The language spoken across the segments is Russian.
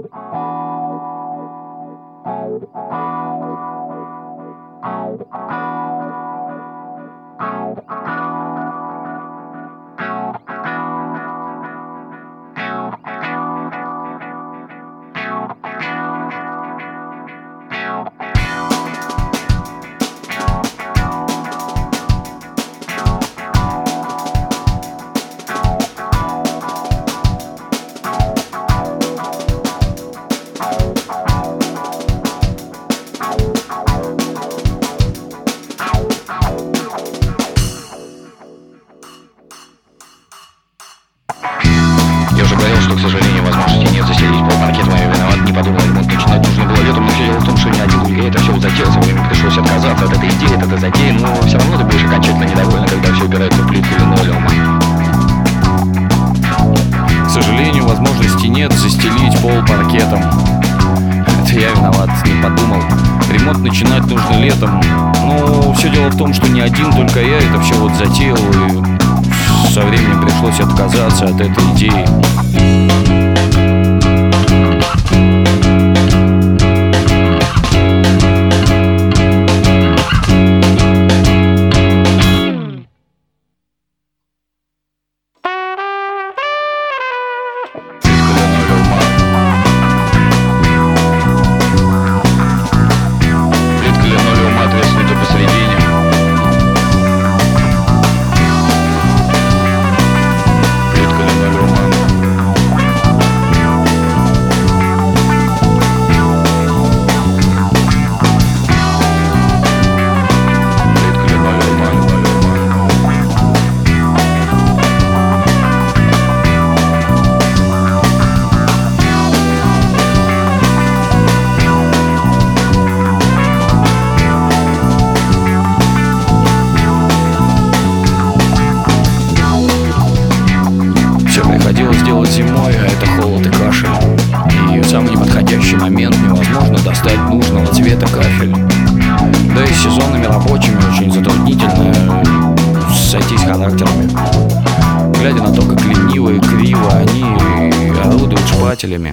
Я уже говорил, что, к сожалению, возможности нет заселить полпаркет, мой виноват, не подумал, ремонт начинать нужно было летом, но все дело в том, что ни один хулиган это все затеял, со временем пришлось отказаться от этой идеи, от этой затеи, но все равно ты будешь окончательно недоволен, когда все упирается в плитку линолеума. К сожалению, возможности нет застелить пол паркетом. Это я виноват, не подумал. Ремонт начинать нужно летом. Но все дело в том, что не один только я это все вот затеял, и со временем пришлось отказаться от этой идеи. Приходилось делать зимой, а это холод и кашель. И в самый неподходящий момент невозможно достать нужного цвета кафель. Да и с сезонными рабочими очень затруднительно сойтись характерами. Глядя на то, как лениво и криво они орудуют шпателями.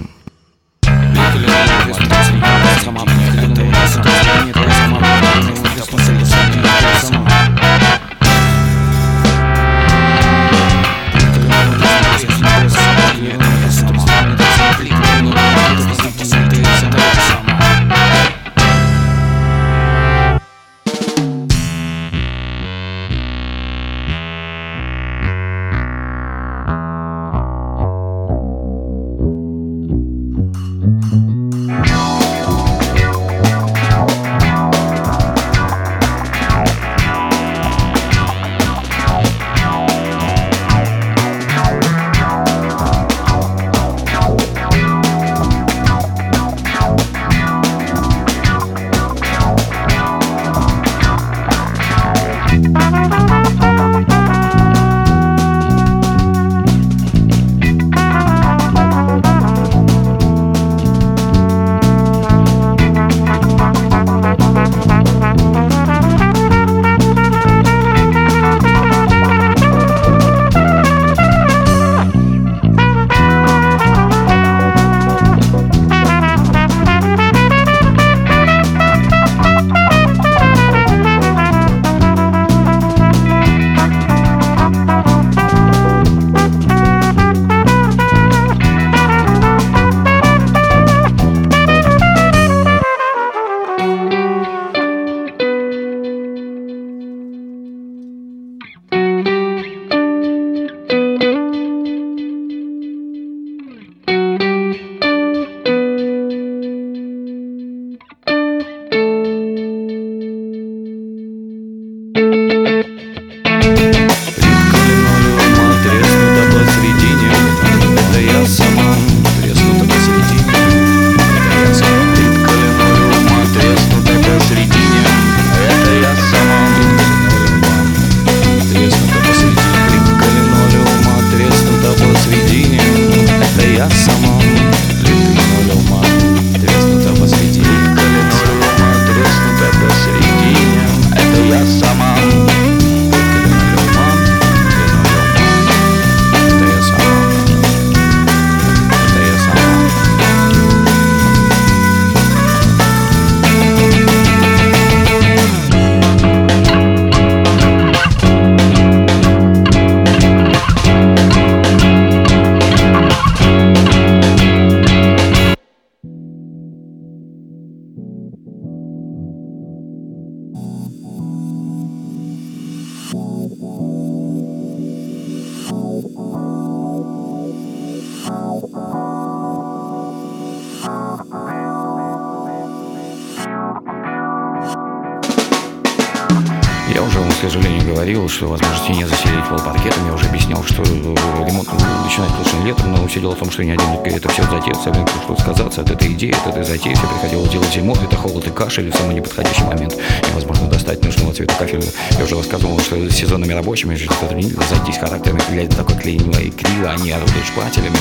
сожалению, говорил, что возможности нет заселить пол паркетом. Я уже объяснял, что ремонт начинать лучше летом, но все дело в том, что ни один это все затея, совсем пришлось отказаться от этой идеи, от этой затеи. Все приходилось делать зимой, это холод и кашель, и в самый неподходящий момент невозможно достать нужного цвета кафеля. Я уже рассказывал, что с сезонными рабочими зайтись характерами клеить такой клеенного и криво, они орудуют шпателями.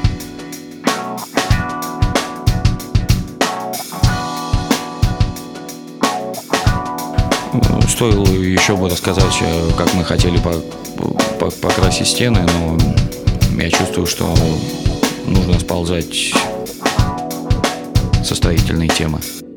Стоило еще бы рассказать, как мы хотели покрасить стены, но я чувствую, что нужно сползать со строительной темы.